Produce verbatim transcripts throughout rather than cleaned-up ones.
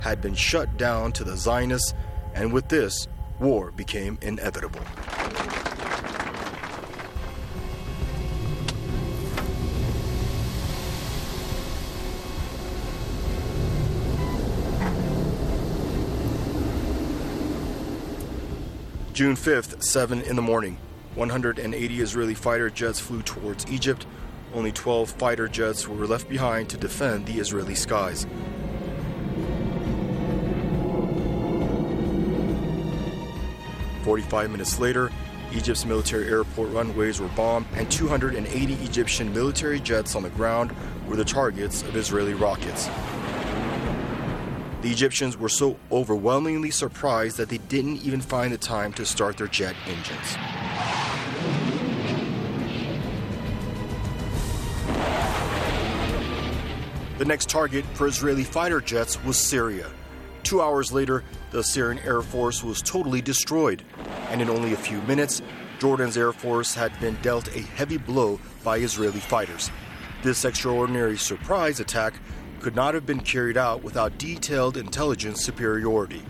had been shut down to the Zionists, and with this, war became inevitable. June fifth, seven in the morning. one hundred eighty Israeli fighter jets flew towards Egypt. Only twelve fighter jets were left behind to defend the Israeli skies. forty-five minutes later, Egypt's military airport runways were bombed, and two hundred eighty Egyptian military jets on the ground were the targets of Israeli rockets. The Egyptians were so overwhelmingly surprised that they didn't even find the time to start their jet engines. The next target for Israeli fighter jets was Syria. Two hours later, the Syrian Air Force was totally destroyed, and in only a few minutes, Jordan's Air Force had been dealt a heavy blow by Israeli fighters. This extraordinary surprise attack could not have been carried out without detailed intelligence superiority.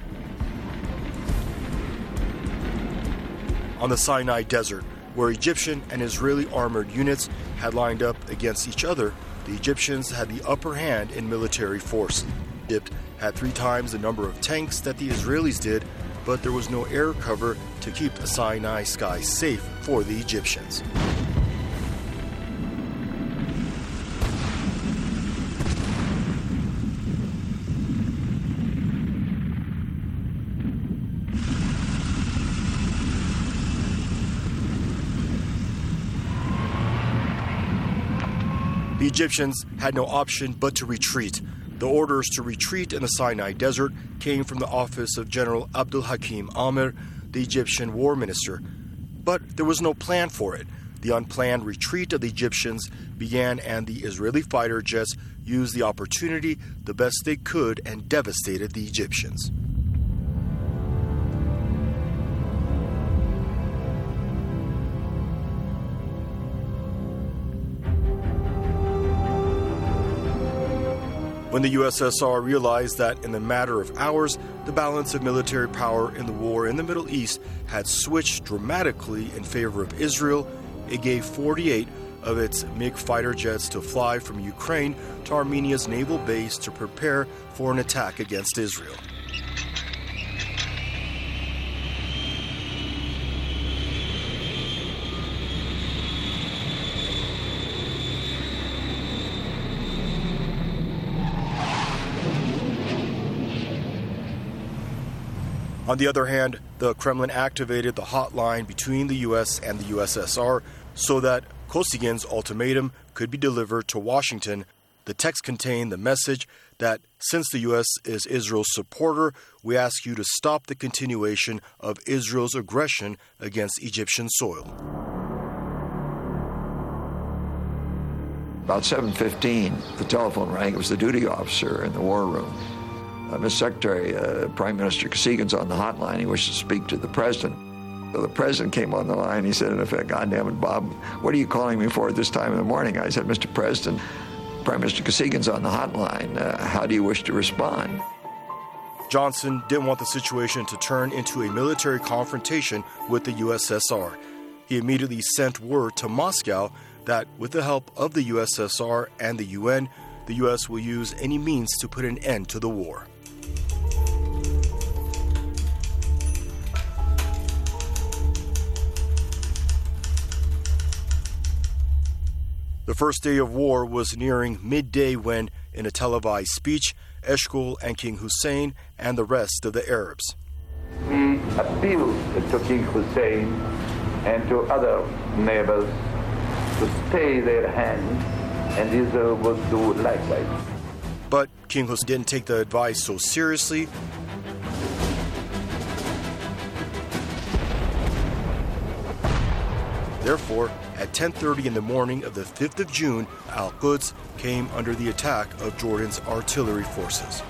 On the Sinai Desert, where Egyptian and Israeli armored units had lined up against each other, the Egyptians had the upper hand in military force. Egypt had three times the number of tanks that the Israelis did, but there was no air cover to keep the Sinai skies safe for the Egyptians. The Egyptians had no option but to retreat. The orders to retreat in the Sinai Desert came from the office of General Abdul Hakim Amir, the Egyptian war minister. But there was no plan for it. The unplanned retreat of the Egyptians began, and the Israeli fighter jets used the opportunity the best they could and devastated the Egyptians. When the U S S R realized that in the matter of hours, the balance of military power in the war in the Middle East had switched dramatically in favor of Israel, it gave forty-eight of its MiG fighter jets to fly from Ukraine to Armenia's naval base to prepare for an attack against Israel. On the other hand, the Kremlin activated the hotline between the U S and the U S S R so that Kosygyn's ultimatum could be delivered to Washington. The text contained the message that since the U S is Israel's supporter, we ask you to stop the continuation of Israel's aggression against Egyptian soil. About seven fifteen, the telephone rang. It was the duty officer in the war room. Uh, Mister Secretary, uh, Prime Minister Kosygyn's on the hotline. He wishes to speak to the president. So the president came on the line. He said, in effect, God damn it, Bob, what are you calling me for at this time in the morning? I said, Mister President, Prime Minister Kosygyn's on the hotline. Uh, how do you wish to respond? Johnson didn't want the situation to turn into a military confrontation with the U S S R. He immediately sent word to Moscow that with the help of the U S S R and the U N, the U S will use any means to put an end to the war. The first day of war was nearing midday when, in a televised speech, Eshkol and King Hussein and the rest of the Arabs. We appeal to King Hussein and to other neighbors to stay their hand, and Israel would do likewise. But King Hussein didn't take the advice so seriously. Therefore, at ten thirty in the morning of the fifth of June, Al-Quds came under the attack of Jordan's artillery forces.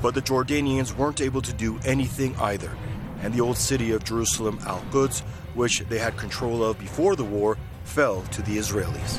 But the Jordanians weren't able to do anything either, and the old city of Jerusalem, Al-Quds, which they had control of before the war, fell to the Israelis.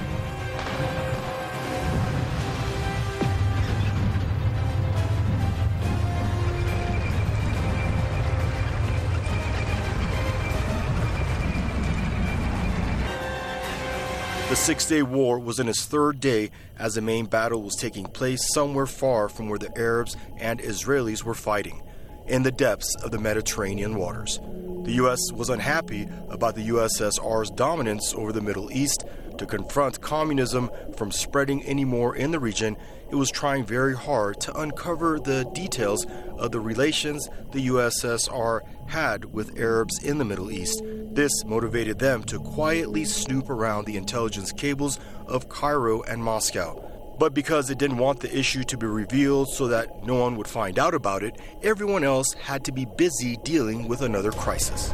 The Six-Day War was in its third day as the main battle was taking place somewhere far from where the Arabs and Israelis were fighting, in the depths of the Mediterranean waters. The U S was unhappy about the U S S R's dominance over the Middle East. To confront communism from spreading any more in the region, it was trying very hard to uncover the details of the relations the U S S R had with Arabs in the Middle East. This motivated them to quietly snoop around the intelligence cables of Cairo and Moscow. But because it didn't want the issue to be revealed so that no one would find out about it, everyone else had to be busy dealing with another crisis.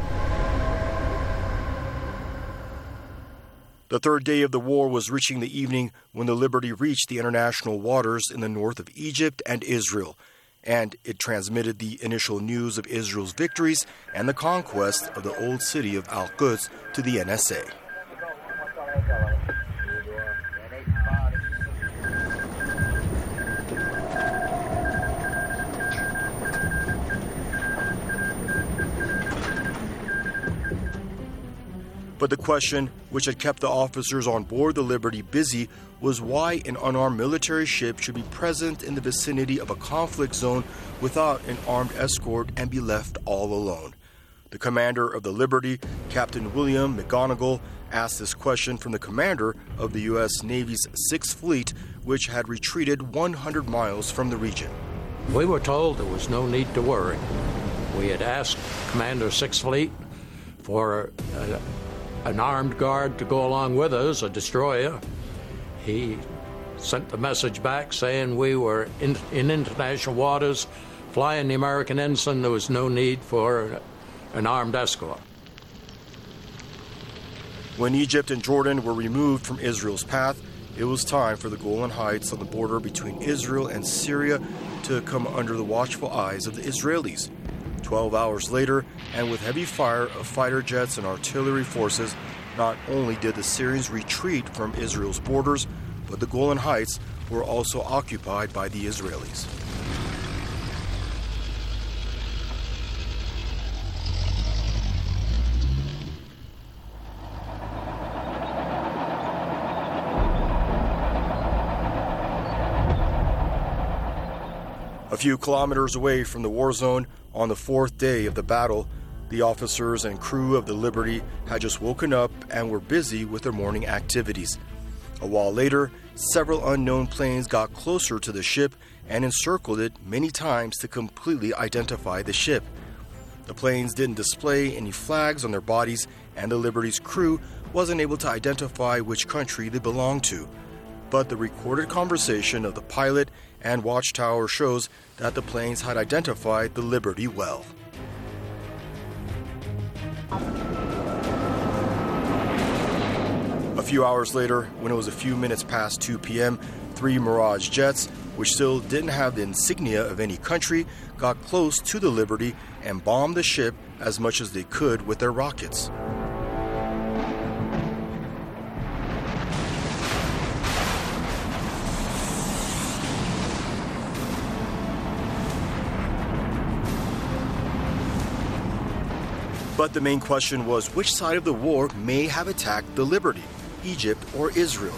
The third day of the war was reaching the evening when the Liberty reached the international waters in the north of Egypt and Israel, and it transmitted the initial news of Israel's victories and the conquest of the old city of Al-Quds to the N S A. But the question, which had kept the officers on board the Liberty busy, was why an unarmed military ship should be present in the vicinity of a conflict zone without an armed escort and be left all alone. The commander of the Liberty, Captain William McGonigal, asked this question from the commander of the U S Navy's Sixth Fleet, which had retreated one hundred miles from the region. We were told there was no need to worry. We had asked Commander Sixth Fleet for uh, an armed guard to go along with us, a destroyer. He sent the message back saying we were in, in international waters, flying the American ensign. There was no need for an armed escort. When Egypt and Jordan were removed from Israel's path, it was time for the Golan Heights on the border between Israel and Syria to come under the watchful eyes of the Israelis. Twelve hours later, and with heavy fire of fighter jets and artillery forces, not only did the Syrians retreat from Israel's borders, but the Golan Heights were also occupied by the Israelis. A few kilometers away from the war zone, on the fourth day of the battle, the officers and crew of the Liberty had just woken up and were busy with their morning activities. A while later, several unknown planes got closer to the ship and encircled it many times to completely identify the ship. The planes didn't display any flags on their bodies, and the Liberty's crew wasn't able to identify which country they belonged to. But the recorded conversation of the pilot and watchtower shows that the planes had identified the Liberty well. A few hours later, when it was a few minutes past two p.m., three Mirage jets, which still didn't have the insignia of any country, got close to the Liberty and bombed the ship as much as they could with their rockets. But the main question was which side of the war may have attacked the Liberty, Egypt or Israel?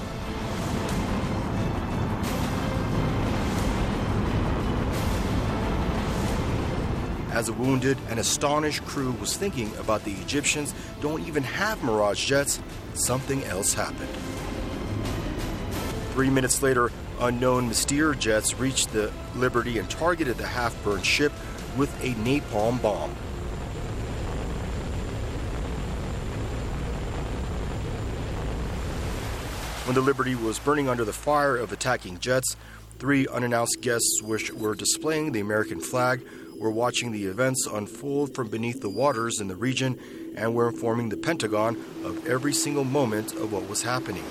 As a wounded and astonished crew was thinking about the Egyptians don't even have Mirage jets, something else happened. Three minutes later, unknown Mystère jets reached the Liberty and targeted the half-burned ship with a napalm bomb. When the Liberty was burning under the fire of attacking jets, three unannounced guests which were displaying the American flag were watching the events unfold from beneath the waters in the region and were informing the Pentagon of every single moment of what was happening.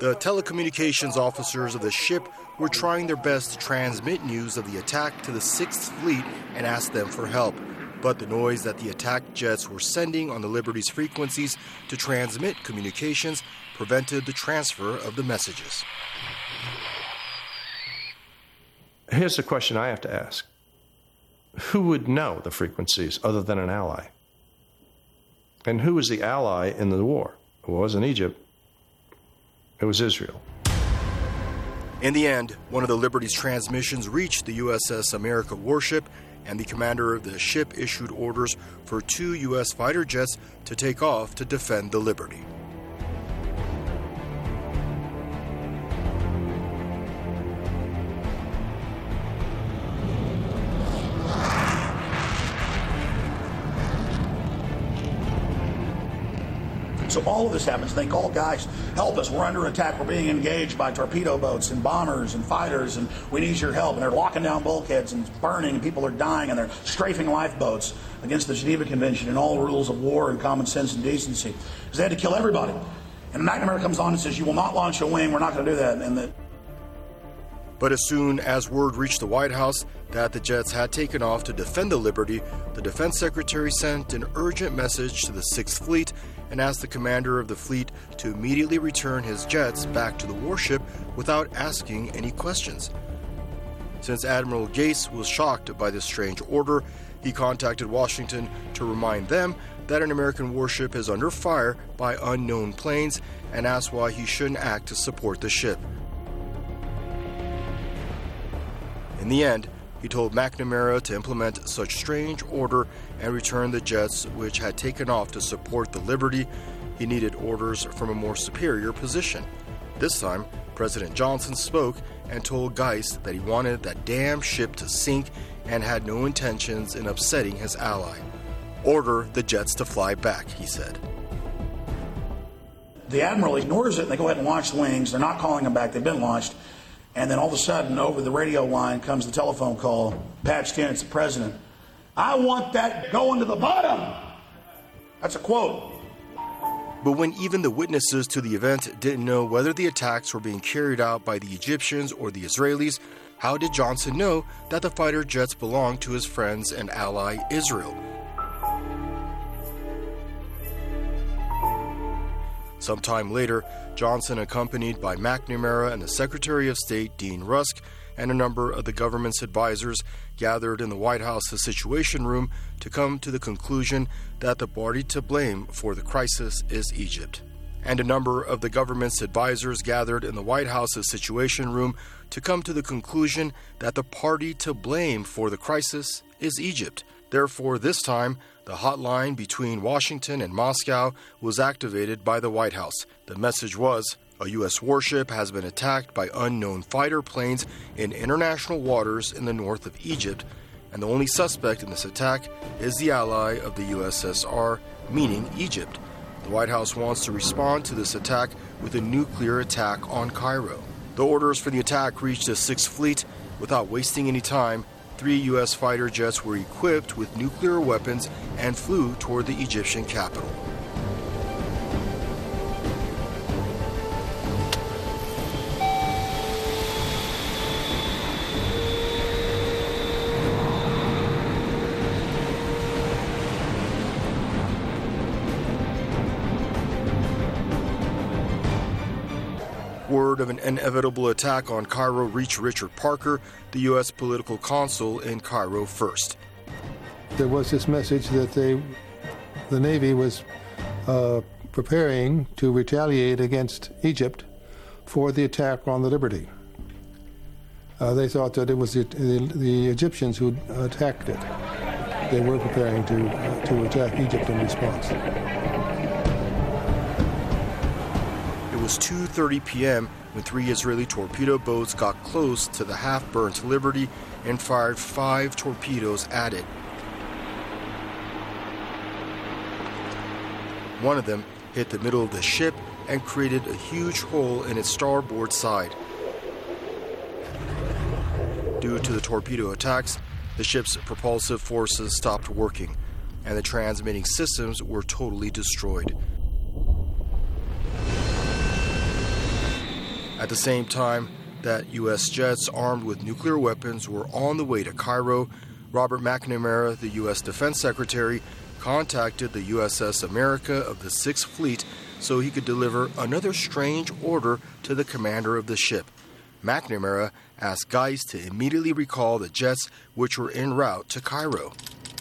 The telecommunications officers of the ship were trying their best to transmit news of the attack to the Sixth Fleet and ask them for help. But the noise that the attack jets were sending on the Liberty's frequencies to transmit communications prevented the transfer of the messages. Here's the question I have to ask. Who would know the frequencies other than an ally? And who was the ally in the war? It wasn't Egypt. It was Israel. In the end, one of the Liberty's transmissions reached the U S S America warship, and the commander of the ship issued orders for two U S fighter jets to take off to defend the Liberty. So all of this happens. They call, guys, help us. We're under attack. We're being engaged by torpedo boats and bombers and fighters, and we need your help. And they're locking down bulkheads, and it's burning, and people are dying, and they're strafing lifeboats against the Geneva Convention and all rules of war and common sense and decency. Because they had to kill everybody. And McNamara comes on and says, you will not launch a wing. We're not going to do that. And the But as soon as word reached the White House that the jets had taken off to defend the Liberty, the defense secretary sent an urgent message to the Sixth Fleet and asked the commander of the fleet to immediately return his jets back to the warship without asking any questions. Since Admiral Gase was shocked by this strange order, he contacted Washington to remind them that an American warship is under fire by unknown planes and asked why he shouldn't act to support the ship. In the end, he told McNamara to implement such strange order and return the jets which had taken off to support the Liberty. He needed orders from a more superior position. This time, President Johnson spoke and told Geist that he wanted that damn ship to sink and had no intentions in upsetting his ally. Order the jets to fly back, he said. The Admiral ignores it, and they go ahead and launch the wings. They're not calling them back. They've been launched. And then all of a sudden, over the radio line comes the telephone call, patched in, it's the president. I want that going to the bottom. That's a quote. But when even the witnesses to the event didn't know whether the attacks were being carried out by the Egyptians or the Israelis, how did Johnson know that the fighter jets belonged to his friends and ally Israel? Sometime later, Johnson, accompanied by McNamara and the Secretary of State, Dean Rusk, and a number of the government's advisors, gathered in the White House's Situation Room to come to the conclusion that the party to blame for the crisis is Egypt. And a number of the government's advisors gathered in the White House's Situation Room to come to the conclusion that the party to blame for the crisis is Egypt. Therefore, this time, the hotline between Washington and Moscow was activated by the White House. The message was, a U S warship has been attacked by unknown fighter planes in international waters in the north of Egypt, and the only suspect in this attack is the ally of the U S S R, meaning Egypt. The White House wants to respond to this attack with a nuclear attack on Cairo. The orders for the attack reached the Sixth Fleet. Without wasting any time, three U S fighter jets were equipped with nuclear weapons and flew toward the Egyptian capital. Word of an inevitable attack on Cairo reached Richard Parker, the U S political consul in Cairo first. There was this message that they, the Navy was uh, preparing to retaliate against Egypt for the attack on the Liberty. Uh, they thought that it was the, the, the Egyptians who attacked it. They were preparing to, uh, to attack Egypt in response. It was two thirty p.m. when three Israeli torpedo boats got close to the half-burnt Liberty and fired five torpedoes at it. One of them hit the middle of the ship and created a huge hole in its starboard side. Due to the torpedo attacks, the ship's propulsive forces stopped working, and the transmitting systems were totally destroyed. At the same time that U S jets armed with nuclear weapons were on the way to Cairo, Robert McNamara, the U S Defense Secretary, contacted the U S S America of the Sixth Fleet so he could deliver another strange order to the commander of the ship. McNamara asked Geist to immediately recall the jets which were en route to Cairo.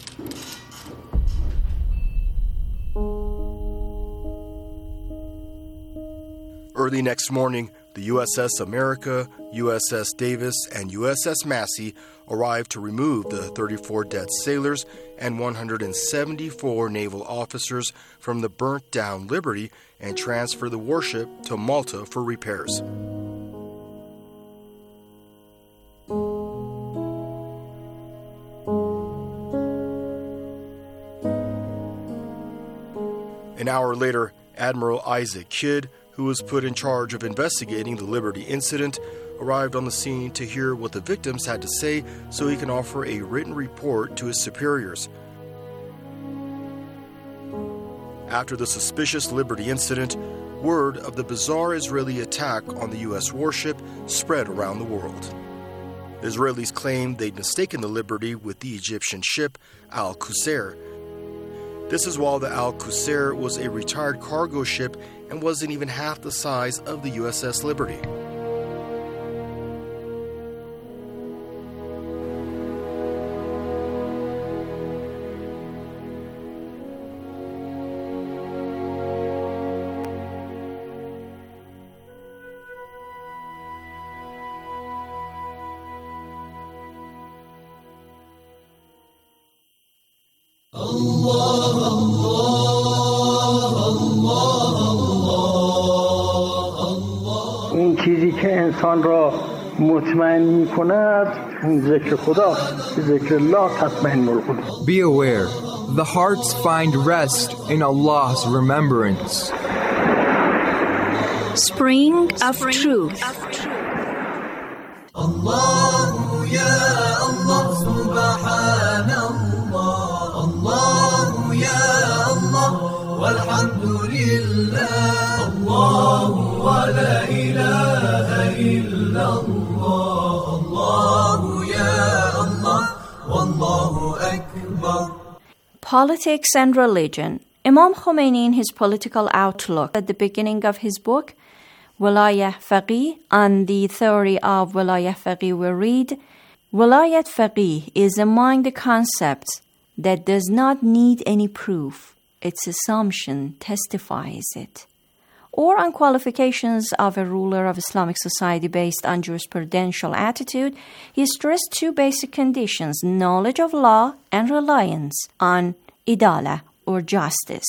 Early next morning, the U S S America, U S S Davis, and U S S Massey arrived to remove the thirty-four dead sailors and one hundred seventy-four naval officers from the burnt-down Liberty and transfer the warship to Malta for repairs. An hour later, Admiral Isaac Kidd, who was put in charge of investigating the Liberty incident, arrived on the scene to hear what the victims had to say so he can offer a written report to his superiors. After the suspicious Liberty incident, word of the bizarre Israeli attack on the U S warship spread around the world. The Israelis claimed they'd mistaken the Liberty with the Egyptian ship Al-Qusair. This is while the Al-Qusair was a retired cargo ship and wasn't even half the size of the U S S Liberty. اون چیزی که انسان را مطمئن می کند ذکر خدا ذکر الله تطمئن القلوب. Be aware, the hearts find rest in Allah's remembrance. Spring of Truth. Allah ya Allah subhanallah, Allah ya Allah walhamdulillah, Allah wa la ilaha illallah, Allah ya Allah wallahu akbar. Politics and Religion. Imam Khomeini, in his political outlook at the beginning of his book, Wilayah Faqih, on the theory of Wilayah Faqih, we read, Wilayat Faqih is among the concepts that does not need any proof. Its assumption testifies it. Or on qualifications of a ruler of Islamic society based on jurisprudential attitude, he stressed two basic conditions, knowledge of law and reliance on idala, or justice.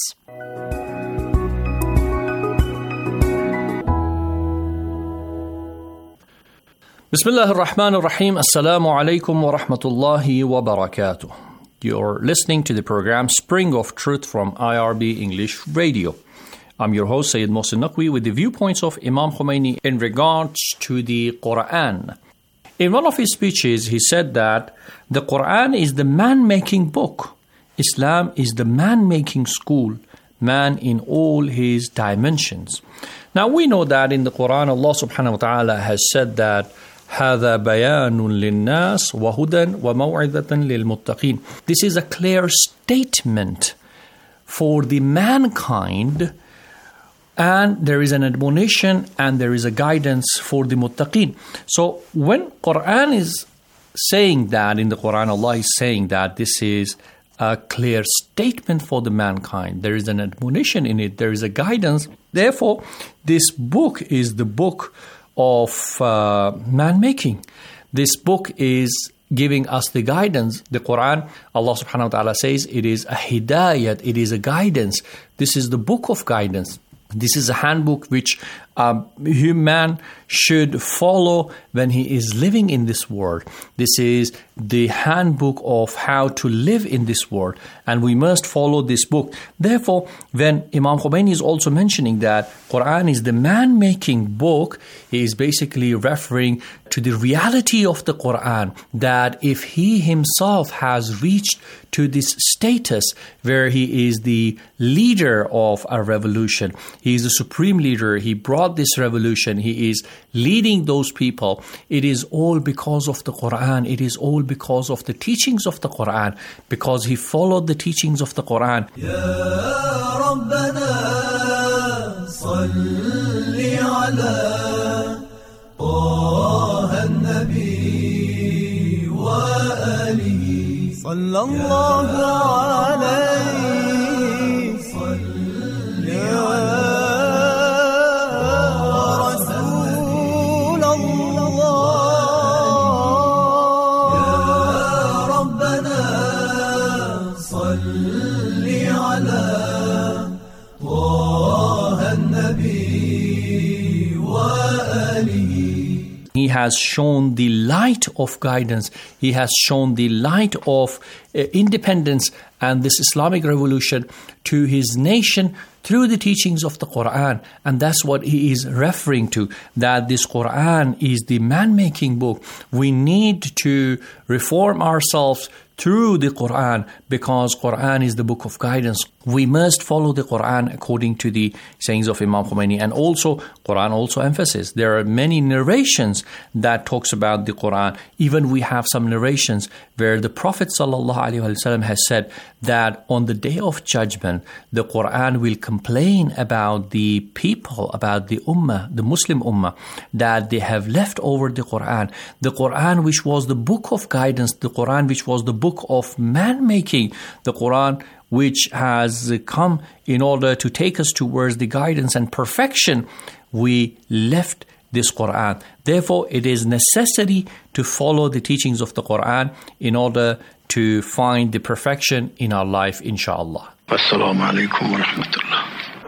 Bismillah ar-Rahman ar-Rahim. Assalamu alaikum wa rahmatullahi wa barakatuh. You're listening to the program Spring of Truth from I R B English Radio. I'm your host, Sayyid Mohsin Naqvi, with the viewpoints of Imam Khomeini in regards to the Quran. In one of his speeches, he said that the Quran is the man-making book. Islam is the man-making school, man in all his dimensions. Now, we know that in the Quran, Allah subhanahu wa ta'ala has said that هذا بيان للناس وهدى وموعظة للمتقين. This is a clear statement for the mankind, and there is an admonition and there is a guidance for the muttaqin. So when Quran is saying that, in the Quran Allah is saying that this is a clear statement for the mankind, there is an admonition in it, there is a guidance. Therefore, this book is the book of uh, man-making. This book is giving us the guidance. The Quran, Allah subhanahu wa ta'ala says, it is a hidayat, it is a guidance. This is the book of guidance. This is a handbook which a human should follow when he is living in this world. This is the handbook of how to live in this world, and we must follow this book. Therefore, when Imam Khomeini is also mentioning that Quran is the man-making book, he is basically referring to the reality of the Quran, that if he himself has reached to this status where he is the leader of a revolution, he is the supreme leader, he brought brought this revolution, he is leading those people, it is all because of the Quran. It is all because of the teachings of the Quran, because he followed the teachings of the Quran. Ya Rabbana, salli ala Taha an-Nabi wa alihi sallallahu alayhi salli ala He has shown the light of guidance. He has shown the light of uh, independence and this Islamic revolution to his nation through the teachings of the Quran. And that's what he is referring to, that this Quran is the man-making book. We need to reform ourselves through the Quran, because Quran is the book of guidance. We must follow the Quran according to the sayings of Imam Khomeini. And also, Quran also emphasizes, there are many narrations that talks about the Quran. Even we have some narrations where the Prophet ﷺ has said that on the day of judgment, the Quran will complain about the people, about the Ummah, the Muslim Ummah, that they have left over the Quran. The Quran which was the book of guidance, the Quran which was the book of man-making, the Quran which has come in order to take us towards the guidance and perfection, we left this Quran. Therefore, it is necessary to follow the teachings of the Quran in order to find the perfection in our life, inshallah. Assalamu alaikum wa rahmatullah.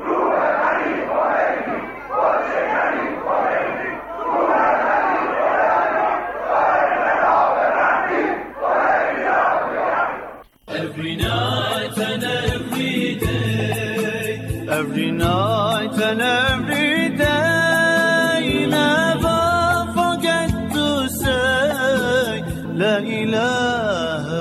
Every night and every day, every night and every day, never forget to say La ilaha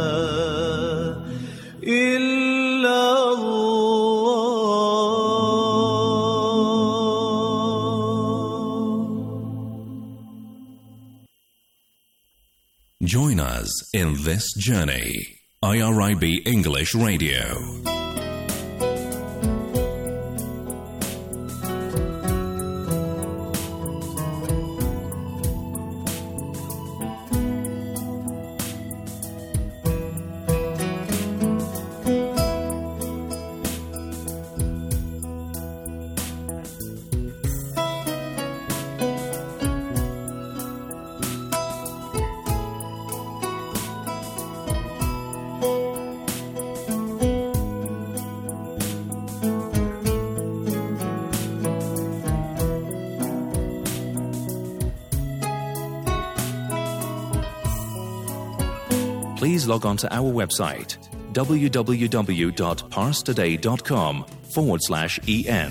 illallah. Join us in this journey. I R I B English Radio. Please log on to our website, www.parstoday.com forward slash EN.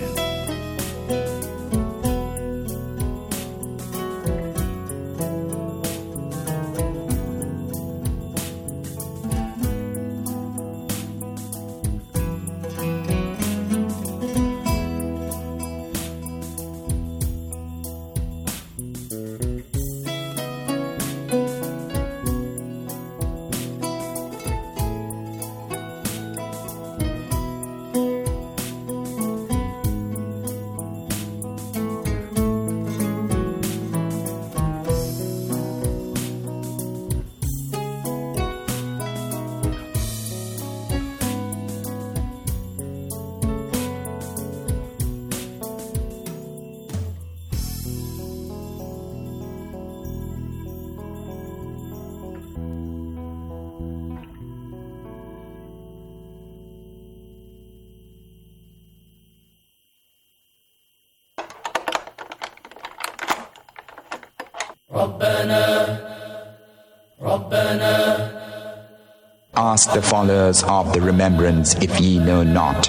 Ask the followers of the remembrance if ye know not.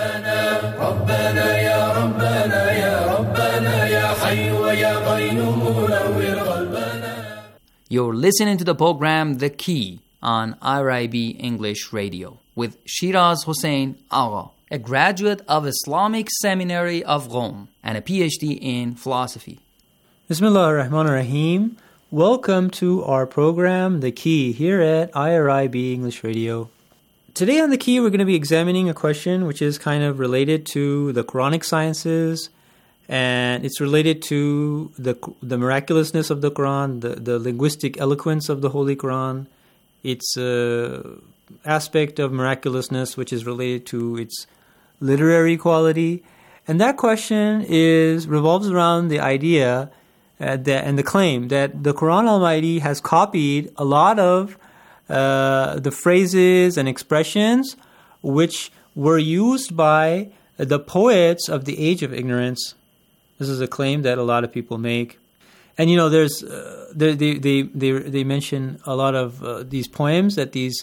You're listening to the program The Key on I R I B English Radio with Shiraz Hussain Agha, a graduate of Islamic Seminary of Rome, and a P H D in philosophy. Bismillah ar-Rahman ar-Rahim. Welcome to our program, The Key, here at I R I B English Radio. Today on The Key, we're going to be examining a question which is kind of related to the Quranic sciences, and it's related to the the miraculousness of the Quran, the, the linguistic eloquence of the Holy Quran, its uh, aspect of miraculousness which is related to its literary quality. And that question is revolves around the idea uh, that, and the claim that the Quran Almighty has copied a lot of uh, the phrases and expressions which were used by the poets of the age of ignorance. This is a claim that a lot of people make. And you know, there's uh, they, they they they they mention a lot of uh, these poems that these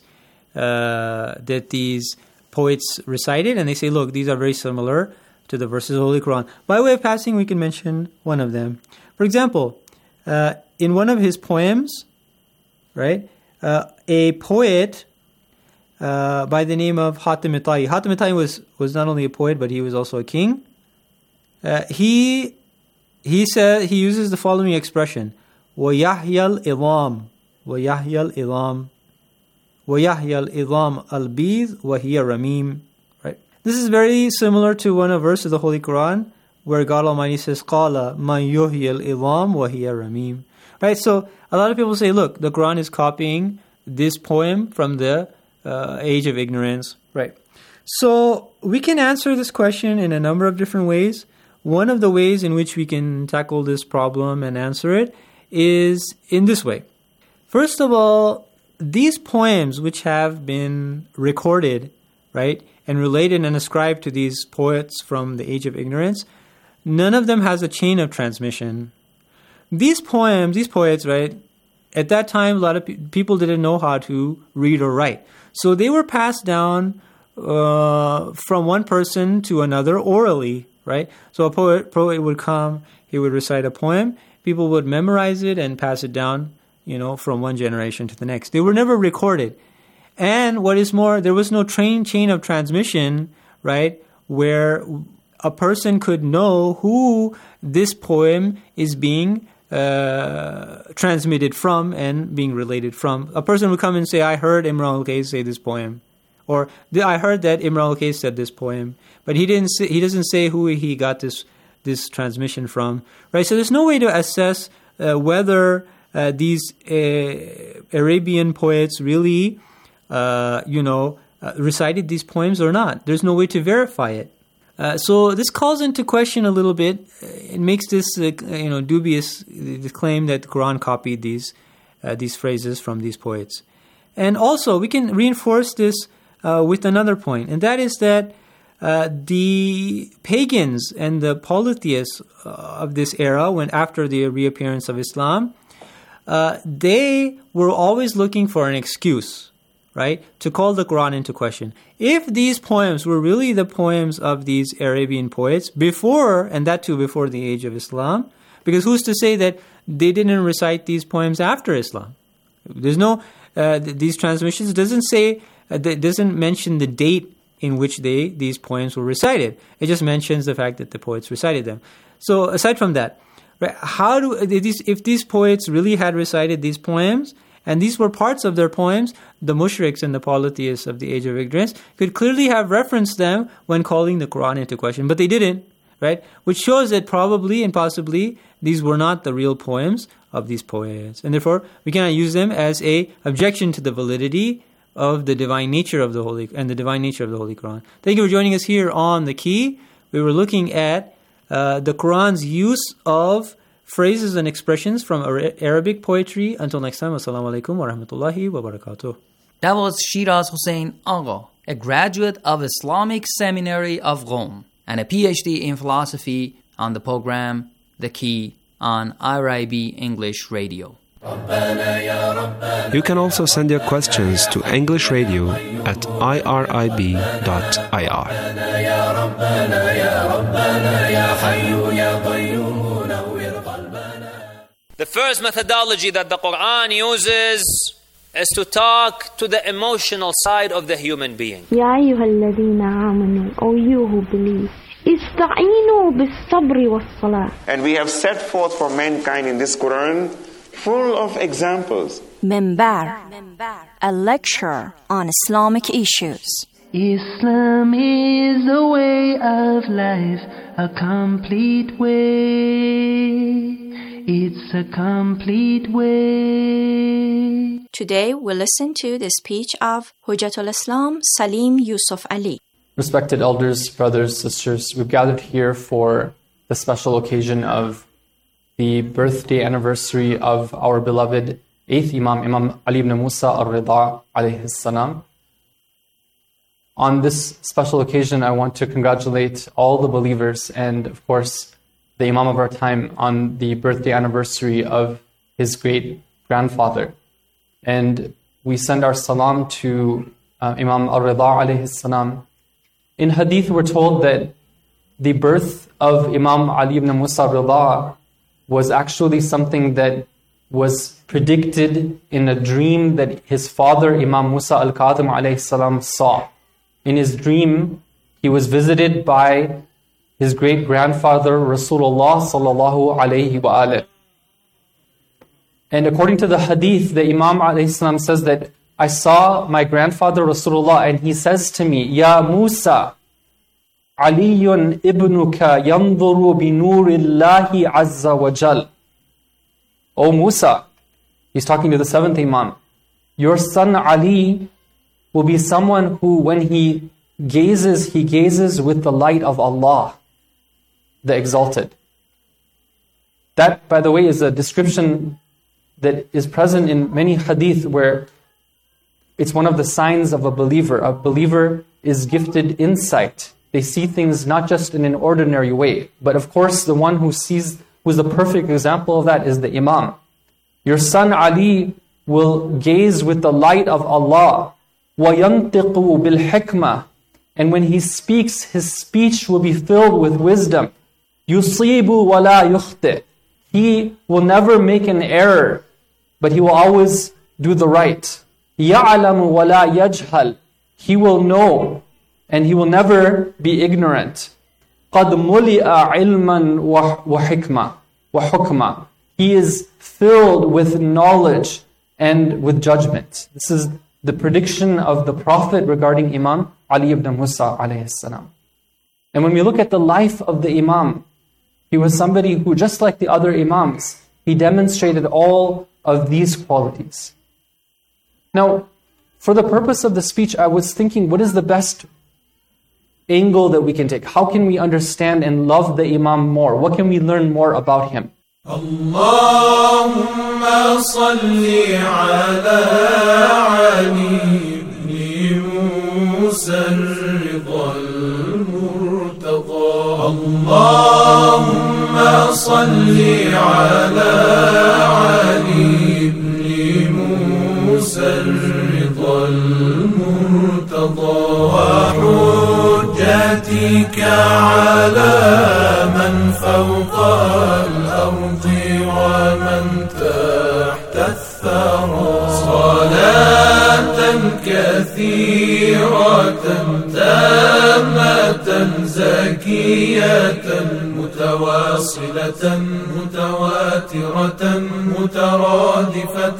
uh, that these poets recited, and they say, look, these are very similar to the verses of the Holy Quran. By way of passing, we can mention one of them. For example, uh, in one of his poems, right, uh, a poet uh, by the name of Hatim al-Ta'i. Hatim al-Ta'i was, was not only a poet, but he was also a king. Uh, he he said he uses the following expression: وَيَحْيَا الْإِظَامِ وَيَحْيَا الْإِظَامِ وَيَحْيَا الْإِظَامِ الْبِيضِ وَهِيَ رَمِيمٌ. Right. This is very similar to one of verse of the Holy Quran where God Almighty says, قَالَ مَنْ يُحْيِي الْإِظَامِ وَهِيَ رَمِيمٌ. Right. So a lot of people say, look, the Quran is copying this poem from the uh, age of ignorance. Right. So we can answer this question in a number of different ways. One of the ways in which we can tackle this problem and answer it is in this way. First of all, these poems which have been recorded, right, and related and ascribed to these poets from the age of ignorance, none of them has a chain of transmission. These poems, these poets, right, at that time, a lot of pe- people didn't know how to read or write. So they were passed down uh, from one person to another orally, right? So a poet, poet would come, he would recite a poem, people would memorize it and pass it down, you know, from one generation to the next. They were never recorded. And what is more, there was no train chain of transmission, right, where a person could know who this poem is being uh, transmitted from and being related from. A person would come and say, I heard Imran al-Qais say this poem. Or I heard that Imran al-Qais said this poem. But he didn't say, he doesn't say who he got this this transmission from. Right? So there's no way to assess uh, whether Uh, these uh, Arabian poets really, uh, you know, uh, recited these poems or not. There's no way to verify it. Uh, so this calls into question a little bit. It makes this, uh, you know, dubious, the claim that the Quran copied these uh, these phrases from these poets. And also, we can reinforce this uh, with another point, and that is that uh, the pagans and the polytheists uh, of this era, when after the reappearance of Islam, Uh, they were always looking for an excuse, right, to call the Quran into question. If these poems were really the poems of these Arabian poets before, and that too before the age of Islam, because who's to say that they didn't recite these poems after Islam? There's no, uh, th- these transmissions doesn't say, uh, th- doesn't mention the date in which they these poems were recited. It just mentions the fact that the poets recited them. So aside from that, right, how do these, if these poets really had recited these poems, and these were parts of their poems, the mushriks and the polytheists of the age of ignorance could clearly have referenced them when calling the Quran into question, but they didn't, right? Which shows that probably and possibly these were not the real poems of these poets, and therefore we cannot use them as a objection to the validity of the divine nature of the holy and the divine nature of the Holy Quran. Thank you for joining us here on The Key. We were looking at Uh, the Quran's use of phrases and expressions from Arabic poetry. Until next time, assalamu alaikum wa rahmatullahi wa barakatuh. That was Shiraz Hussain Agha, a graduate of Islamic Seminary of Rome and a P H D in philosophy on the program The Key on I R I B English Radio. You can also send your questions to English Radio at I R I B dot I R. The first methodology that the Quran uses is to talk to the emotional side of the human being. يا أيها الذين آمنوا, O you who believe, استعينوا بالصبر والصلاة. And we have set forth for mankind in this Quran full of examples. Minbar, a lecture on Islamic issues. Islam is a way of life, a complete way. It's a complete way. Today we listen to the speech of Hujjatul Islam Salim Yusuf Ali. Respected elders, brothers, sisters, we've gathered here for the special occasion of the birthday anniversary of our beloved eighth Imam, Imam Ali ibn Musa al-Rida alayhi salam. On this special occasion, I want to congratulate all the believers and, of course, the Imam of our time on the birthday anniversary of his great grandfather. And we send our salam to uh, Imam al-Rida alayhi salam. In hadith, we're told that the birth of Imam Ali ibn Musa al-Rida was actually something that was predicted in a dream that his father, Imam Musa al-Kadhim alayhi salam, saw. In his dream, he was visited by his great-grandfather, Rasulullah sallallahu alayhi wa alayhi. And according to the hadith, the Imam alayhi salam says that I saw my grandfather Rasulullah and he says to me, Ya Musa, Aliyun ibnuka yanduru bi nurillahi azza wa jal. O Musa, he's talking to the seventh Imam, your son Ali will be someone who, when he gazes, he gazes with the light of Allah, the Exalted. That, by the way, is a description that is present in many hadith where it's one of the signs of a believer. A believer is gifted insight. They see things not just in an ordinary way, but of course the one who sees, who's the perfect example of that is the Imam. Your son Ali will gaze with the light of Allah. وَيَنْتِقُ بِالْحِكْمَةِ, and when he speaks, his speech will be filled with wisdom. يُصِيبُ وَلَا يُخْطِئ, he will never make an error, but he will always do the right. يَعْلَمُ وَلَا يَجْهَلْ, he will know and he will never be ignorant. قَدْ مُلِئَ عِلْمًا وَحِكْمًا وَحُكْمًا, he is filled with knowledge and with judgment. This is the prediction of the Prophet regarding Imam Ali ibn Musa alayhi salam. And when we look at the life of the Imam, he was somebody who, just like the other Imams, he demonstrated all of these qualities. Now, for the purpose of the speech, I was thinking, what is the best angle that we can take? How can we understand and love the Imam more? What can we learn more about him? اللهم صل على علي بن موسى الرضا المرتضى اللهم صل على علي بن موسى الرضا المرتضى وحجتك على من فوق الأرض ومن تحت الثرى صلاة كثيرة تامة زكية متواصلة متواترة مترادفة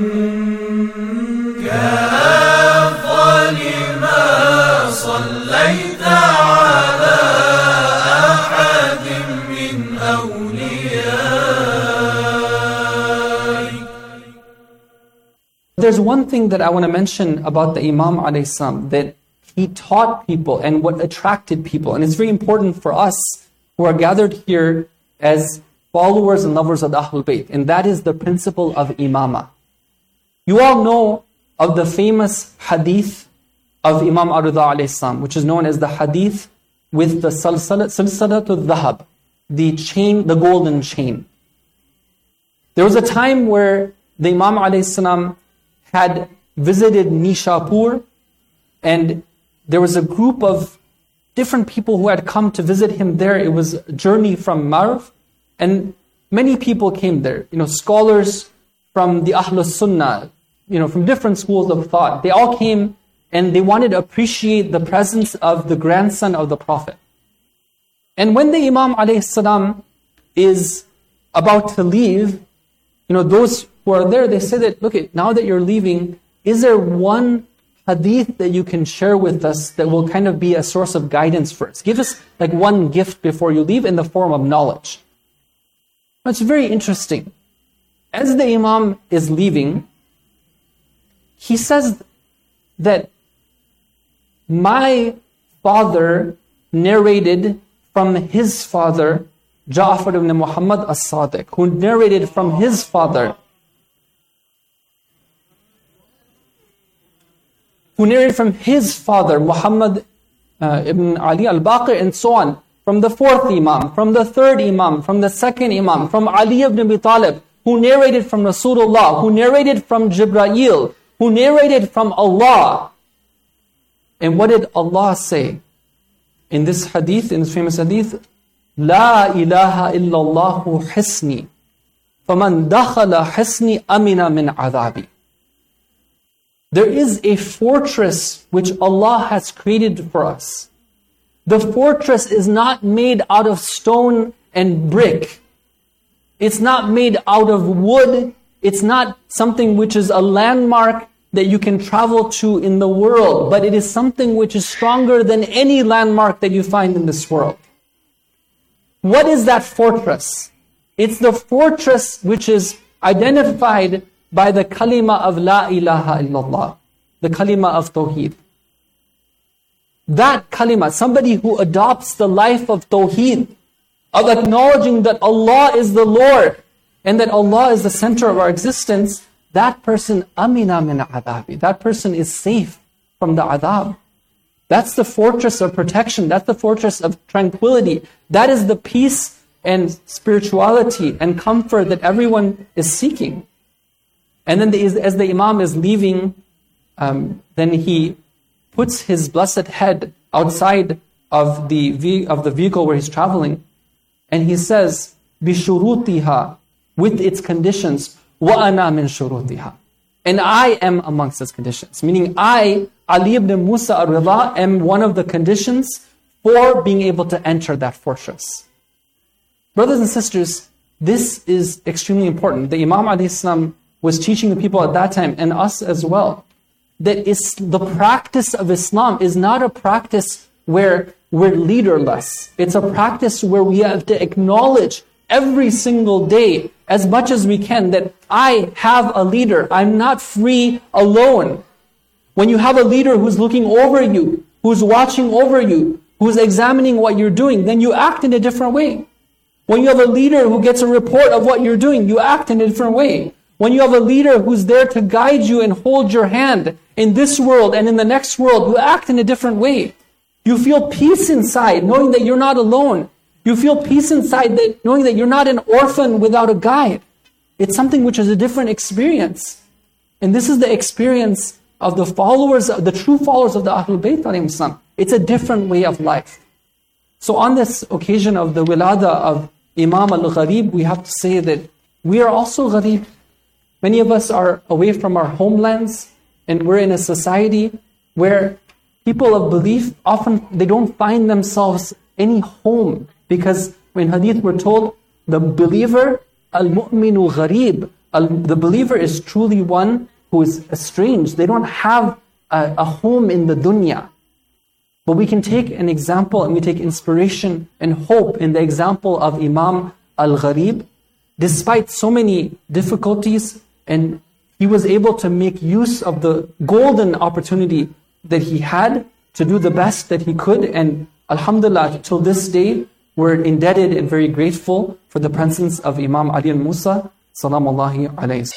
كأفضل ما صليت على أحد من أوليائك. There's one thing that I want to mention about the Imam alayhi salam, that he taught people and what attracted people. And it's very important for us who are gathered here as followers and lovers of the Ahlul Bayt. And that is the principle of imamah. You all know of the famous hadith of Imam al-Rida alayhi salam, which is known as the hadith with the silsilatul dhahab, the chain, the golden chain. There was a time where the Imam alayhi salam had visited Nishapur, and there was a group of different people who had come to visit him there. It was a journey from Marv, and many people came there. You know, scholars from the Ahlus Sunnah, you know, from different schools of thought. They all came and they wanted to appreciate the presence of the grandson of the Prophet. And when the Imam alayhi salam is about to leave, you know, those who are there, they say that, look, now that you're leaving, is there one hadith that you can share with us that will kind of be a source of guidance for us? Give us like one gift before you leave in the form of knowledge. It's very interesting. As the Imam is leaving, he says that my father narrated from his father, Ja'far ibn Muhammad as-Sadiq, who narrated from his father, who narrated from his father, Muhammad uh, ibn Ali al-Baqir, and so on, from the fourth Imam, from the third Imam, from the second Imam, from Ali ibn Abi Talib, who narrated from Rasulullah, who narrated from Jibreel, who narrated from Allah. And what did Allah say in this hadith, in this famous hadith? La ilaha illallahu hisni, faman dakhala hisni amina min adhabi. There is a fortress which Allah has created for us. The fortress is not made out of stone and brick. It's not made out of wood. It's not something which is a landmark that you can travel to in the world, but it is something which is stronger than any landmark that you find in this world. What is that fortress? It's the fortress which is identified by the kalima of La ilaha illallah, the kalima of Tawheed. That kalima, somebody who adopts the life of Tawheed, of acknowledging that Allah is the Lord and that Allah is the center of our existence, that person, amina min adabi, that person is safe from the adab. That's the fortress of protection. That's the fortress of tranquility. That is the peace and spirituality and comfort that everyone is seeking. And then the, as the Imam is leaving, um, then he puts his blessed head outside of the of the vehicle where he's traveling, and he says, "Bishurutiha," with its conditions, "Wa ana min shurutiha," and I am amongst its conditions. Meaning, I, Ali ibn Musa ar-Ridha, am one of the conditions for being able to enter that fortress. Brothers and sisters, this is extremely important. The Imam alayhi salam was teaching the people at that time, and us as well, that is, the practice of Islam is not a practice where we're leaderless. It's a practice where we have to acknowledge every single day, as much as we can, that I have a leader. I'm not free alone. When you have a leader who's looking over you, who's watching over you, who's examining what you're doing, then you act in a different way. When you have a leader who gets a report of what you're doing, you act in a different way. When you have a leader who's there to guide you and hold your hand in this world and in the next world, you act in a different way. You feel peace inside, knowing that you're not alone. You feel peace inside, that knowing that you're not an orphan without a guide. It's something which is a different experience. And this is the experience of the followers, the true followers of the Ahlul Bayt alayhim salam. It's a different way of life. So on this occasion of the wilada of Imam al-Gharib, we have to say that we are also gharib. Many of us are away from our homelands, and we're in a society where people of belief, often they don't find themselves any home, because in hadith we're told, the believer, al-mu'minu gharib, the believer is truly one who is estranged. They don't have a, a home in the dunya. But we can take an example, and we take inspiration and hope in the example of Imam al-Gharib. Despite so many difficulties, and he was able to make use of the golden opportunity that he had to do the best that he could. And alhamdulillah, till this day, we're indebted and very grateful for the presence of Imam Ali al-Musa, salamullahi alayhi.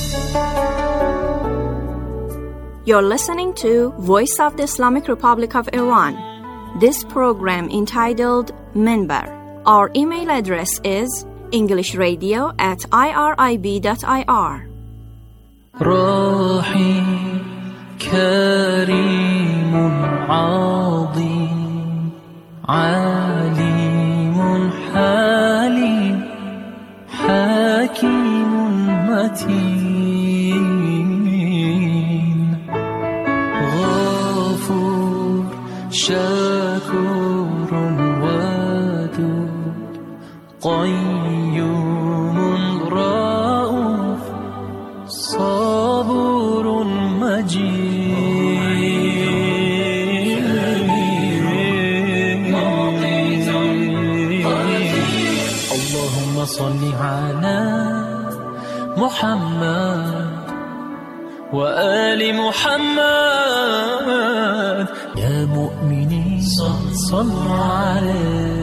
You're listening to Voice of the Islamic Republic of Iran. This program entitled Minbar. Our email address is englishradio at irib dot I R. رحيم كريم عظيم عليم حليم حكيم متين على محمد وآل محمد يا مؤمنين صلوا عليه.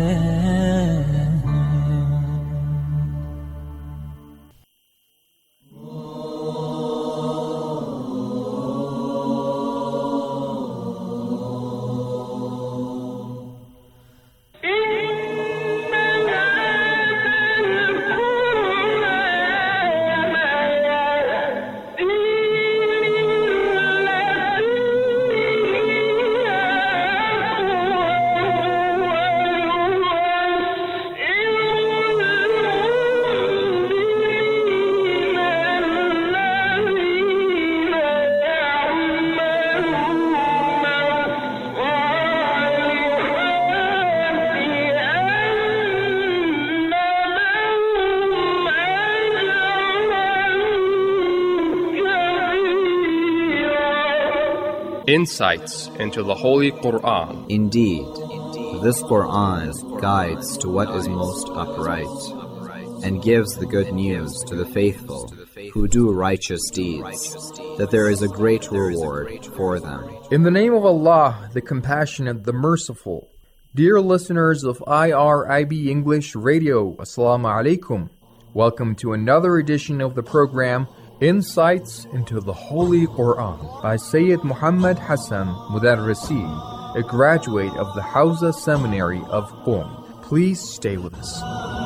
Insights into the Holy Quran. Indeed, this Quran guides to what is most upright and gives the good news to the faithful who do righteous deeds, that there is a great reward for them. In the name of Allah, the Compassionate, the Merciful. Dear listeners of I R I B English Radio, Assalamu alaikum. Welcome to another edition of the program Insights into the Holy Quran by Sayyid Muhammad Hassan Mudarrisi, a graduate of the Hawza Seminary of Qom. Please stay with us.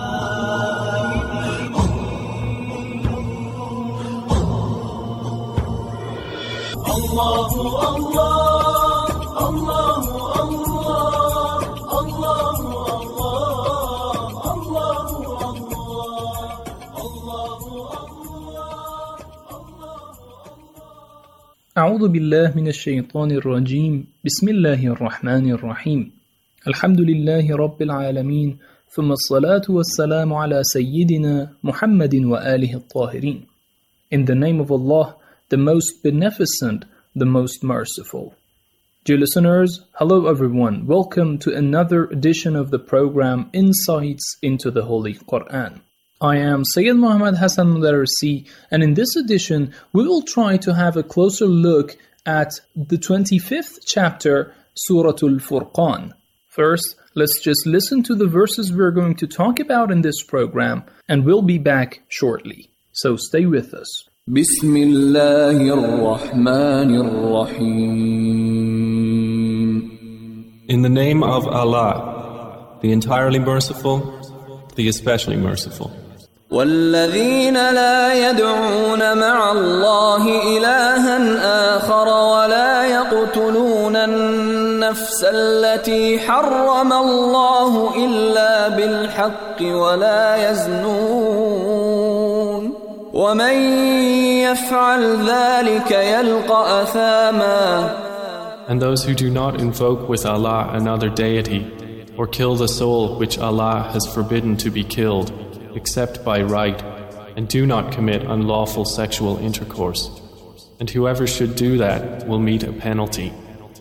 Allahu Allah, Allahu Allah, Allahu أعوذ بالله من الشيطان الرجيم بسم الله الرحمن الرحيم الحمد لله رب العالمين ثم الصلاة والسلام على سيدنا محمد وآله الطاهرين. In the name of Allah, the most beneficent, the most merciful. Dear listeners, hello everyone. Welcome to another edition of the program Insights into the Holy Quran. I am Sayyid Muhammad Hassan Mudarrisi, and in this edition, we will try to have a closer look at the twenty-fifth chapter, Surah Al-Furqan. First, let's just listen to the verses we're going to talk about in this program, and we'll be back shortly. So stay with us. Bismillahir-Rahmanir-Rahim. In the name of Allah, the entirely merciful, the especially merciful. والذين لا يدعون مع الله إلها آخر ولا يقتلون النفس التي حرم الله إلا بالحق ولا يزنون ومن يفعل ذلك يلقى أثاما. And those who do not invoke with Allah another deity or kill the soul which Allah has forbidden to be killed except by right, and do not commit unlawful sexual intercourse. And whoever should do that will meet a penalty.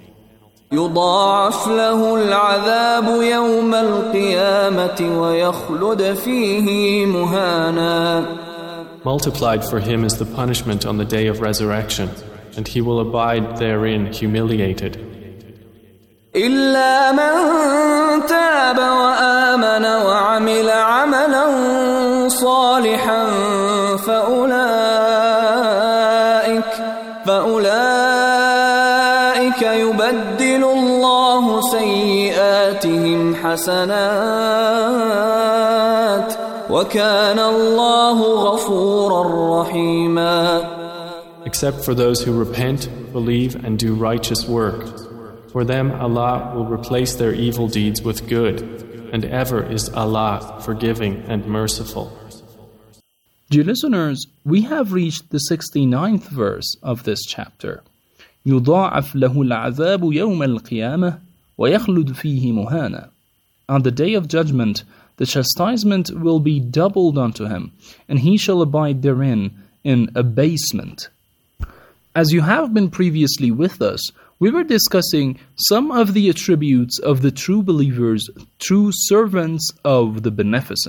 يضاعف له العذاب يوم القيامة ويخلد فيه مهانا. Multiplied for him is the punishment on the day of resurrection, and he will abide therein humiliated. إلا من تاب وآمن وعمل عملا صالحا فأولئك فأولئك يبدل الله سيئاتهم حسنات وكان الله غفورا رحيما. Except for those who repent, believe and do righteous work. For them, Allah will replace their evil deeds with good, and ever is Allah forgiving and merciful. Dear listeners, we have reached the sixty-ninth verse of this chapter. يُضَاعَفْ لَهُ الْعَذَابُ يَوْمَ الْقِيَامَةِ وَيَخْلُدْ فِيهِ مُهَانًا. On the day of judgment, the chastisement will be doubled unto him, and he shall abide therein in abasement. As you have been previously with us, we were discussing some of the attributes of the true believers, true servants of the Beneficent.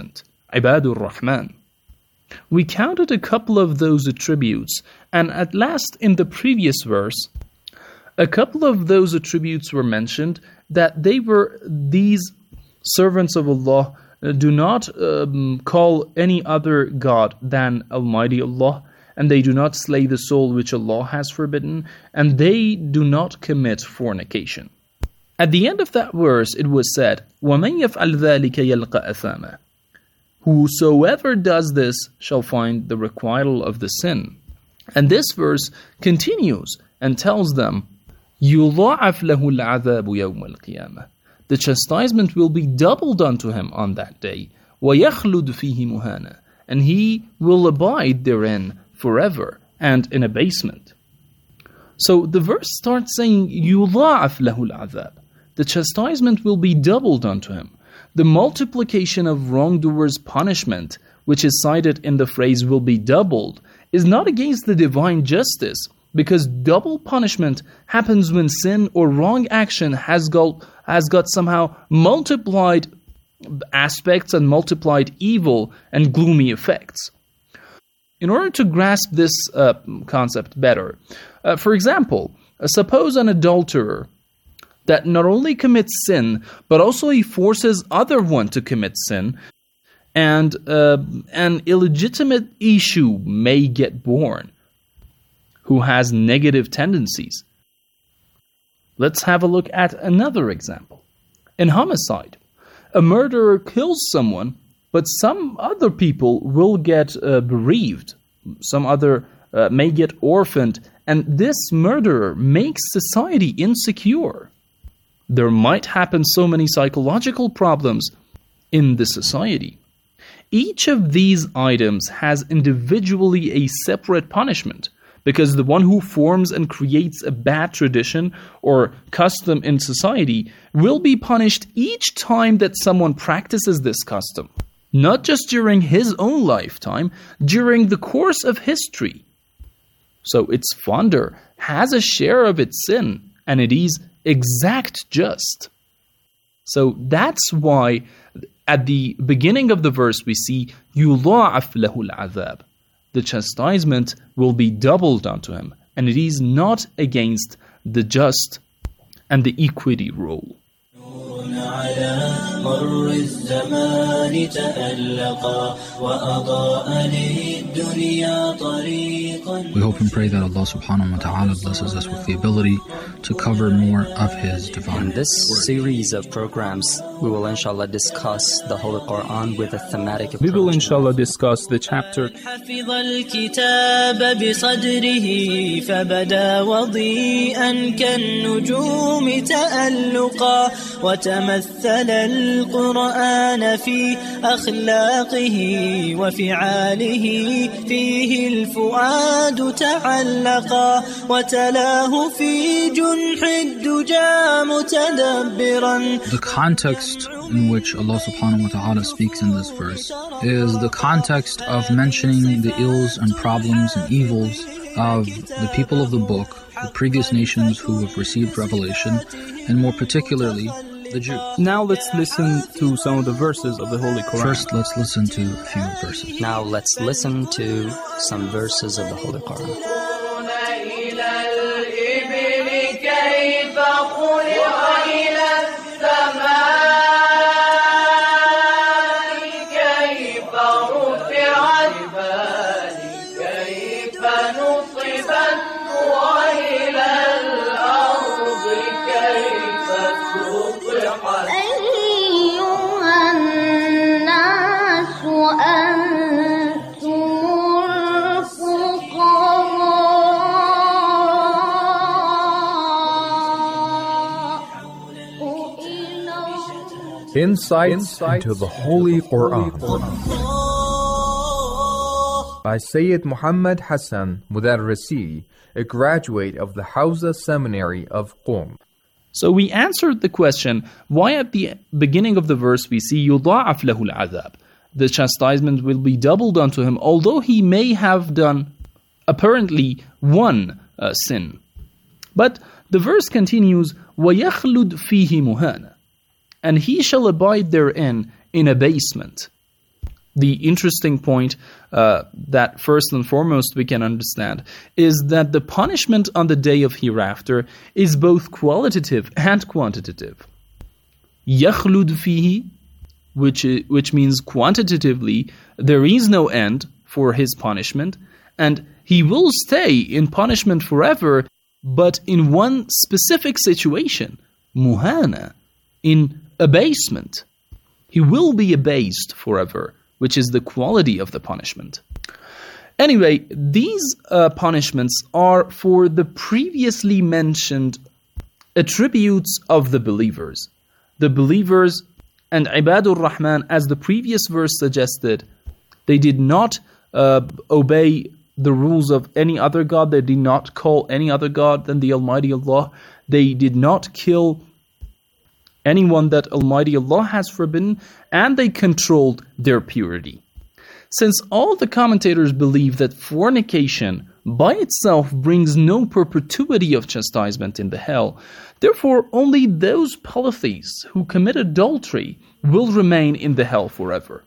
Ibadur Rahman. We counted a couple of those attributes, and at last in the previous verse, a couple of those attributes were mentioned, that they were these servants of Allah uh, do not um, call any other God than Almighty Allah, and they do not slay the soul which Allah has forbidden, and they do not commit fornication. At the end of that verse, it was said, وَمَنْ يَفْعَلْ ذَلِكَ يَلْقَ أَثَامًا. Whosoever does this shall find the requital of the sin. And this verse continues and tells them, يُضَاعَفْ لَهُ الْعَذَابُ يَوْمَ الْقِيَامَةِ. The chastisement will be doubled unto him on that day. وَيَخْلُدْ فِيهِ مُهَانًا. And he will abide therein forever and in abasement. So the verse starts saying, يُضَاعَفْ لَهُ الْعَذَابُ. The chastisement will be doubled unto him. The multiplication of wrongdoers' punishment, which is cited in the phrase will be doubled, is not against the divine justice, because double punishment happens when sin or wrong action has got, has got somehow multiplied aspects and multiplied evil and gloomy effects. In order to grasp this uh, concept better, uh, for example, uh, suppose an adulterer that not only commits sin, but also he forces other one to commit sin, and uh, an illegitimate issue may get born who has negative tendencies. Let's have a look at another example. In homicide, a murderer kills someone, but some other people will get uh, bereaved. Some other uh, may get orphaned, and this murderer makes society insecure. There might happen so many psychological problems in the society. Each of these items has individually a separate punishment, because the one who forms and creates a bad tradition or custom in society will be punished each time that someone practices this custom. Not just during his own lifetime, during the course of history. So its founder has a share of its sin, and it is exact just. So that's why at the beginning of the verse we see يُضَاعَفْ لَهُ الْعَذَابُ. The chastisement will be doubled unto him, and it is not against the just and the equity rule. We hope and pray that Allah subhanahu wa ta'ala blesses us with the ability to cover more of His divine. In this series of programs, we will inshallah discuss the Holy Quran with a thematic approach. We will inshallah discuss the chapter حفظ الكتاب بصدره فبدا وضيئا كالنجوم تألقا وتمثل القرآن في أخلاقه وفعاله فيه الفؤاد تعلقا وتلاه في جنح الدجى متدبرا. The context in which Allah subhanahu wa ta'ala speaks in this verse is the context of mentioning the ills and problems and evils of the people of the book, the previous nations who have received revelation, and more particularly the Jews. Now let's listen to some of the verses of the Holy Quran. First, let's listen to a few verses. Now let's listen to some verses of the Holy Quran. Insights into the Holy Quran by Sayyid Muhammad Hassan Mudarrisi, a graduate of the Hawza Seminary of Qom. So we answered the question, why at the beginning of the verse we see يُضَاعَفْ لَهُ الْعَذَابُ. The chastisement will be doubled unto him, although he may have done apparently one uh, sin. But the verse continues, وَيَخْلُدْ فِيهِ مُهَانًا. And he shall abide therein in abasement. the interesting point uh, that first and foremost we can understand is that the punishment on the day of hereafter is both qualitative and quantitative. يَخْلُدْ فِيهِ, which, which means quantitatively there is no end for his punishment, and he will stay in punishment forever, but in one specific situation, muhana, in abasement. He will be abased forever, which is the quality of the punishment. Anyway, these uh, punishments are for the previously mentioned attributes of the believers. The believers and Ibadur Rahman, as the previous verse suggested, they did not uh, obey the rules of any other God. They did not call any other God than the Almighty Allah. They did not kill anyone that Almighty Allah has forbidden, and they controlled their purity. Since all the commentators believe that fornication by itself brings no perpetuity of chastisement in the hell, therefore only those polytheists who commit adultery will remain in the hell forever.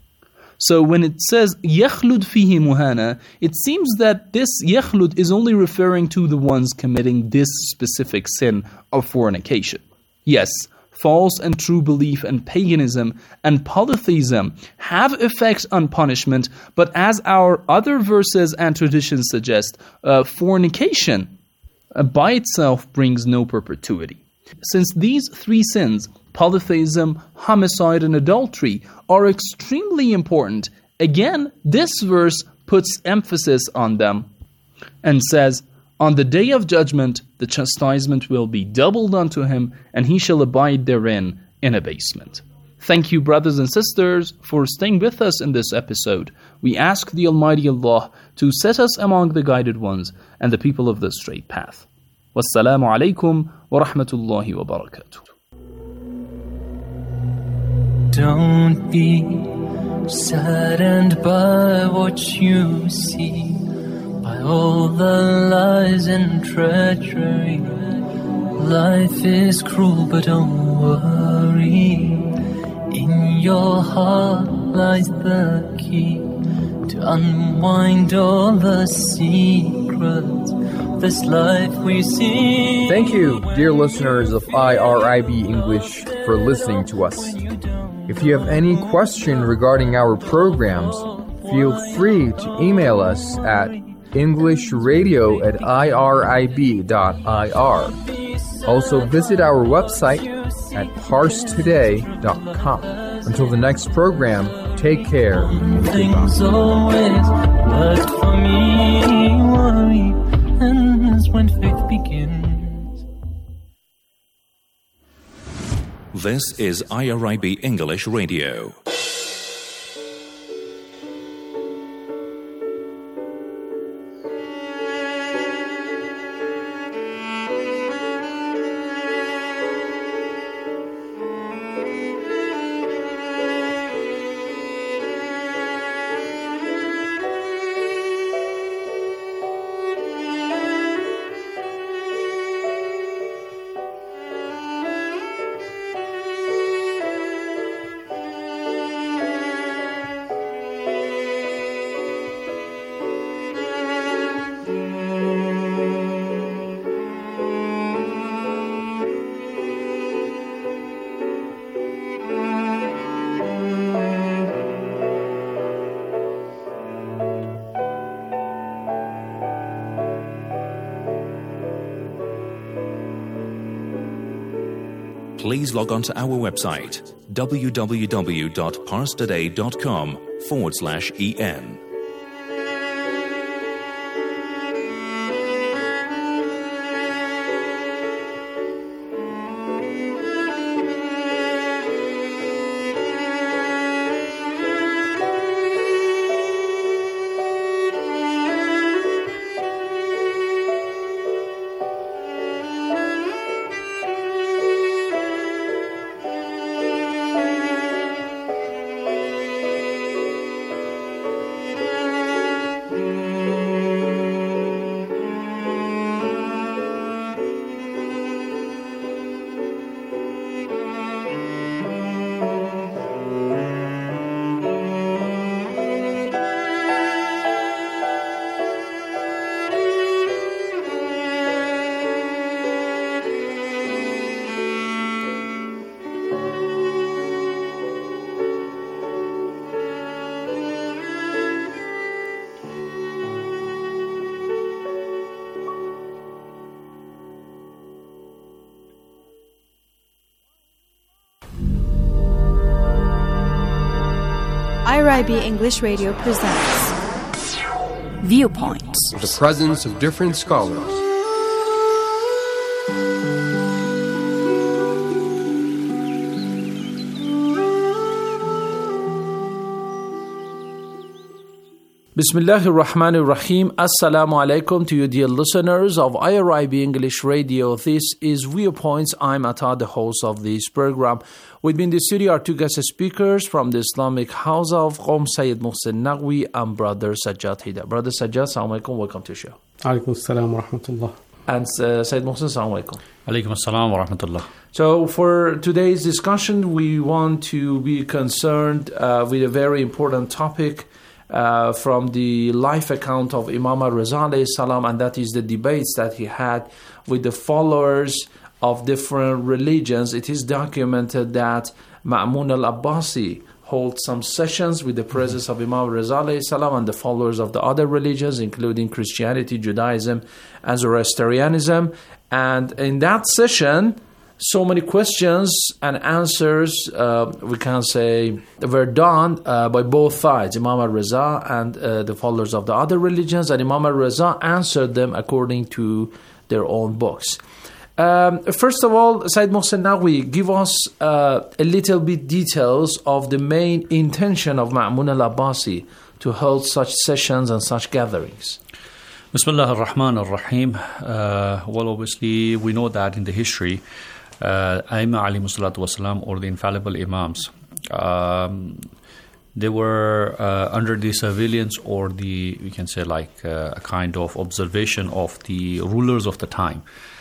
So when it says يَخْلُدْ فِيهِ مُهَانَةً, it seems that this يَخْلُدْ is only referring to the ones committing this specific sin of fornication. Yes, false and true belief and paganism and polytheism have effects on punishment, but as our other verses and traditions suggest, uh, fornication uh, by itself brings no perpetuity. Since these three sins, polytheism, homicide, and adultery, are extremely important, again, this verse puts emphasis on them and says, on the day of judgment, the chastisement will be doubled unto him, and he shall abide therein in abasement. Thank you, brothers and sisters, for staying with us in this episode. We ask the Almighty Allah to set us among the guided ones and the people of the straight path. Wassalamu alaikum wa rahmatullahi wa barakatuh. Don't be saddened by what you see, by all the lies and treachery. Life is cruel, but don't worry. In your heart lies the key to unwind all the secrets of this life we see. Thank you, dear listeners of I R I B English, for listening to us. If you have any question regarding our programs, feel free to email us at englishradio at irib dot I R. Also visit our website at parse today dot com. Until the next program, take care and Things goodbye. always worked for me. Worry ends when faith begins. This is I R I B English Radio. Please log on to our website, www.parstoday.com forward slash en. R I B English Radio presents Viewpoints. The presence of different scholars. Bismillahir Rahmanir Rahim. Assalamu alaikum to you, dear listeners of I R I B English Radio. This is Viewpoints. I'm Atta, the host of this program. With me in the studio are two guest speakers from the Islamic House of Qom, Sayyid Muhsin Naqvi and Brother Sajjad Haidar. Brother Sajjad, assalamu alaikum. Welcome to the show. Alaikum assalam wa rahmatullah. And uh, Sayyid Muhsin, assalamu alaikum. Alaikum assalam wa rahmatullah. So for today's discussion, we want to be concerned uh, with a very important topic Uh, from the life account of Imam al-Raza alayhi salam, and that is the debates that he had with the followers of different religions. It is documented that Ma'mun al-Abbasi holds some sessions with the presence of Imam al-Raza alayhi salam and the followers of the other religions, including Christianity, Judaism, and Zoroastrianism. And in that session, so many questions and answers, uh, we can say, were done uh, by both sides, Imam al-Raza and uh, the followers of the other religions, and Imam al-Raza answered them according to their own books. Um, first of all, Sayyid Muhsin Naqvi, give us uh, a little bit details of the main intention of Ma'mun al-Abbasi to hold such sessions and such gatherings. Bismillah ar-Rahman ar-Rahim. Uh, well, obviously, we know that in the history, Uh, Aima alayhi salatu wasalam, or the infallible Imams, um, they were uh, under the surveillance or the, we can say like uh, a kind of observation of the rulers of the time.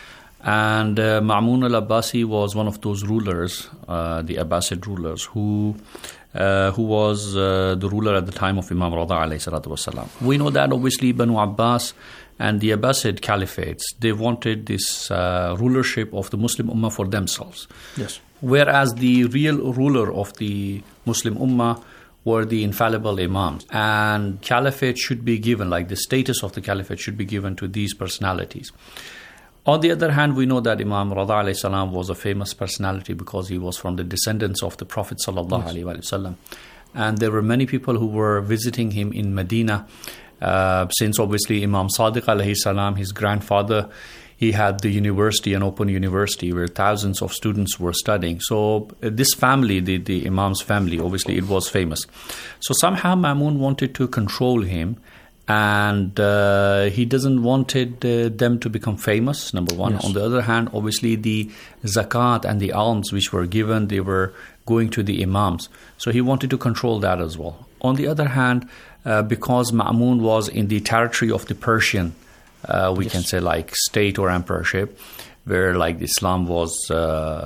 And uh, Ma'mun al-Abbasi was one of those rulers, uh, the Abbasid rulers, who uh, who was uh, the ruler at the time of Imam Rada alayhi salatu wasalam. We know that obviously Banu Abbas and the Abbasid caliphates, they wanted this uh, rulership of the Muslim Ummah for themselves. Yes. Whereas the real ruler of the Muslim Ummah were the infallible Imams. And caliphate should be given, like the status of the caliphate should be given to these personalities. On the other hand, we know that Imam Rada alayhi salam was a famous personality because he was from the descendants of the Prophet sallallahu Yes. alaihi wasallam. And there were many people who were visiting him in Medina. Uh, since obviously Imam Sadiq alayhi salam, his grandfather, he had the university, an open university where thousands of students were studying. So uh, this family, the, the Imam's family, obviously it was famous. So somehow Ma'mun wanted to control him, and uh, he doesn't wanted uh, them to become famous, number one. Yes. On the other hand, obviously the zakat and the alms which were given, they were going to the Imams. So he wanted to control that as well. On the other hand, Uh, because Ma'mun was in the territory of the Persian, uh, we yes. can say like state or emperorship, where like Islam was, uh,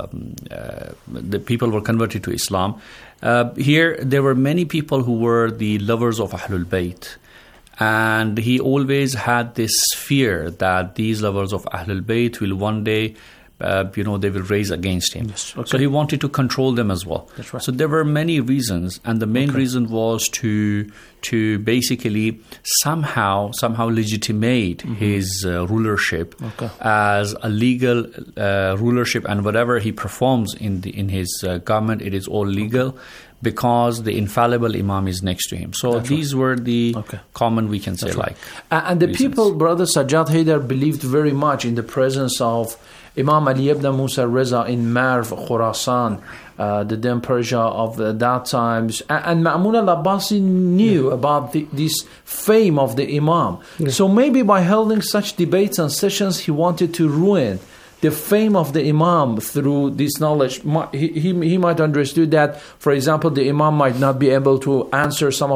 uh, the people were converted to Islam. Uh, here, there were many people who were the lovers of Ahlul Bayt. And he always had this fear that these lovers of Ahlul Bayt will one day Uh, you know, they will raise against him. Yes, okay. So he wanted to control them as well. That's right. So there were many reasons, and the main okay. reason was to to basically somehow somehow legitimate mm-hmm. his uh, rulership okay. as a legal uh, rulership, and whatever he performs in the in his uh, government, it is all legal. Okay. Because the infallible Imam is next to him. So That's these right. were the okay. common, we can say, That's like. Right. And the reasons. people, Brother Sajjad Haidar, believed very much in the presence of Imam Ali ibn Musa al-Raza in Marv, Khurasan, uh, the then Persia of uh, that times. And, and Ma'mun al-Abbasi knew yeah. about the, this fame of the Imam. Yeah. So maybe by holding such debates and sessions, he wanted to ruin the fame of the Imam through this knowledge. He, he, he might understood that, for example, the Imam might not be able to answer some